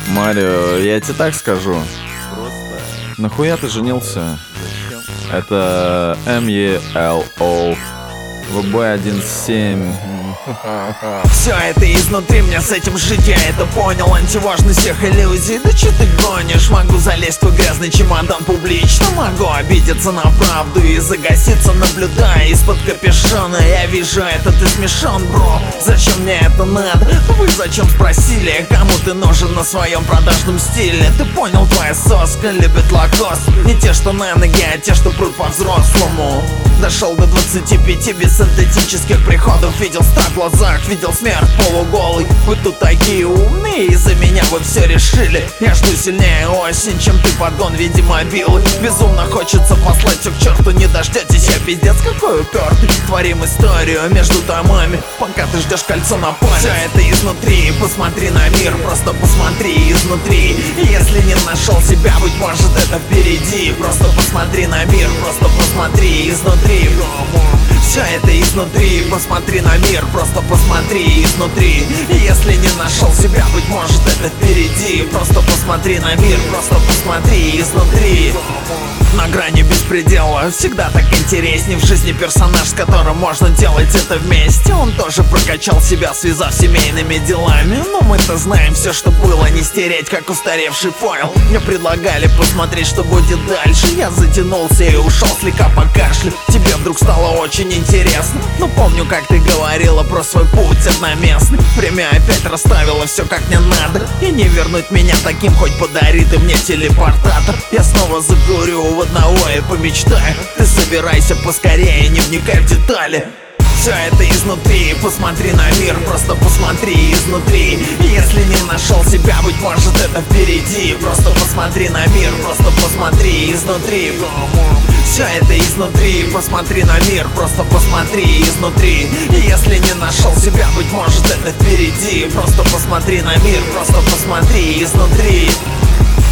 Марио, я тебе так скажу. Просто Нахуя ты женился? зачем? Это MELO VB17. Все это изнутри, мне с этим жить, я это понял. Антиважность всех иллюзий, да че ты гонишь? Могу залезть в твой грязный чемодан публично, могу обидеться на правду и загаситься, наблюдая из-под капюшона. Я вижу это, ты смешон, бро. Зачем мне это надо? Вы зачем спросили? Кому ты нужен на своем продажном стиле? Ты понял, твоя соска любит лакост. Не те, что на ноги, а те, что прут по-взрослому. Дошел до 25 без синтетических приходов. Видел страх в глазах, видел смерть полуголый. Вы тут такие умные, из-за меня вы все решили. Я жду сильнее осень, чем ты подгон в виде мобилы. Безумно хочется послать все к черту, не дождетесь. Я пиздец какой упертый. Творим историю между томами, пока ты ждешь кольцо на память. Все это изнутри, посмотри на мир, просто посмотри изнутри. И если не нашел себя, быть может это впереди. Просто посмотри на мир, просто посмотри изнутри. Все это изнутри, посмотри на мир, просто посмотри изнутри. И если не нашел себя, быть может это впереди. Просто посмотри на мир, просто посмотри изнутри. На грани беспредела, всегда так интересней в жизни персонаж, с которым можно делать это вместе. Он тоже прокачал себя, связав семейными делами. Но мы-то знаем, все, что было, не стереть, как устаревший файл. Мне предлагали посмотреть, что будет дальше. Я затянулся и ушел, слегка по кашлю. Тебе вдруг стало очень интересно. Но помню, как ты говорила про свой путь одноместный. Время опять расставило все как не надо. И не вернуть меня таким, хоть подари ты мне телепортатор. Я снова закурю в одного и помечтаю. Ты собирайся поскорее, не вникай в детали. Все это изнутри, посмотри на мир, просто посмотри изнутри. И если не нашел себя, быть может это впереди. Просто посмотри на мир, просто посмотри изнутри. Все это изнутри, посмотри на мир, просто посмотри изнутри. И если не нашел себя, быть может это впереди. Просто посмотри на мир, просто посмотри изнутри.